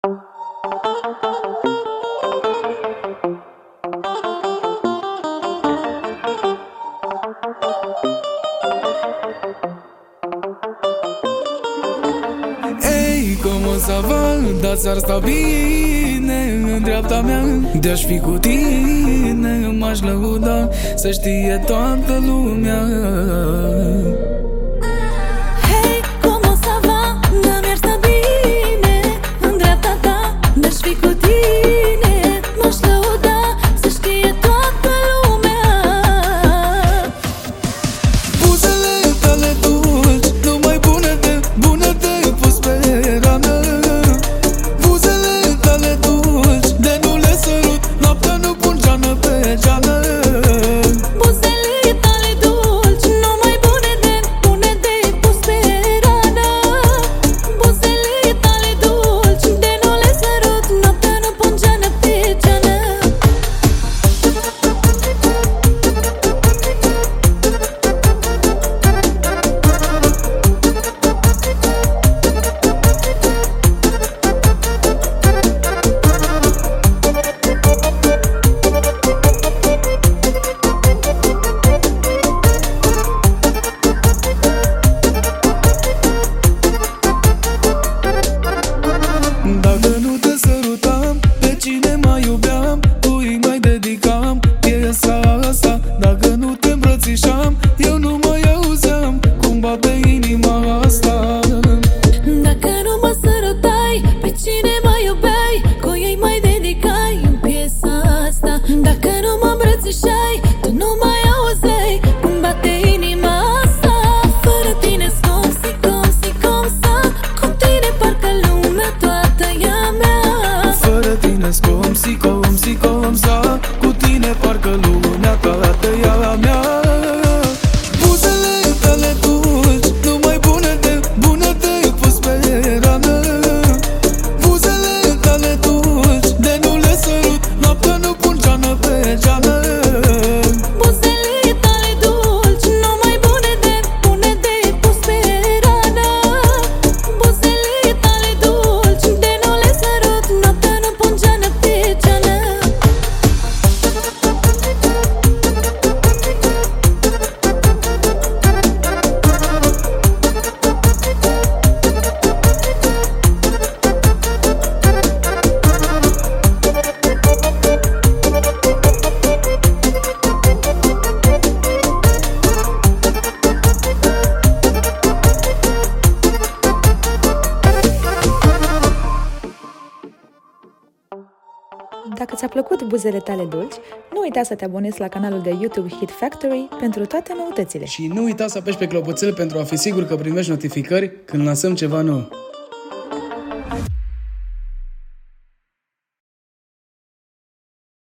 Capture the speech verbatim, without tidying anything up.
Ei, cum o să vă, dar ți-ar sta bine în dreapta mea. De-aș fi cu tine, m-aș lăuda, să știe toată lumea. Hei, cum o să va, dar mi-ar sta bine în dreapta ta. De-aș fi cu tine, m-aș lăuda, să știe toată lumea. Buzele tale dulci, numai bune de, bune de pus pe rană. Buzele tale dulci, de nu le sărut, noaptea nu pun geană pe geană. Buzele tale dulci, numai bune de, bune de pus pe rană. Buzele tale dulci, de nu le sărut, noaptea nu pun geană pe geană. Dacă nu te sărutam, pe cine mai iubeam, cui mai dedicam piesa asta. Dacă nu te îmbrățișam, eu nu mai auzeam cum bate inima asta. Dacă nu mă sărutai, pe cine mai iubeai, cui ei mai dedicai în piesa asta. Dacă nu mă îmbrățișai, tu nu mai auzeai cum bate inima asta. Fără tine scom, si com, si com sa, cu tine parcă lumea toată e a mea. Fără tine scom, si com, si com sa, cu tine parcă lumea toată e a mea. Buzele tale dulci, numai bune de, bune de pus pe rană. Buzele tale dulci, de nu le sărut, noaptea nu pun geană pe geană. Buzele tale dulci, numai bune de, bune de pus pe rană. Buzele tale dulci, de nu le sărut, noaptea nu pun geană pe geană. Dacă ți-a plăcut Buzele tale dulci, nu uita să te abonezi la canalul de YouTube Hit Factory pentru toate noutățile. Și nu uita să apeși pe clopoțel pentru a fi sigur că primești notificări când lansăm ceva nou.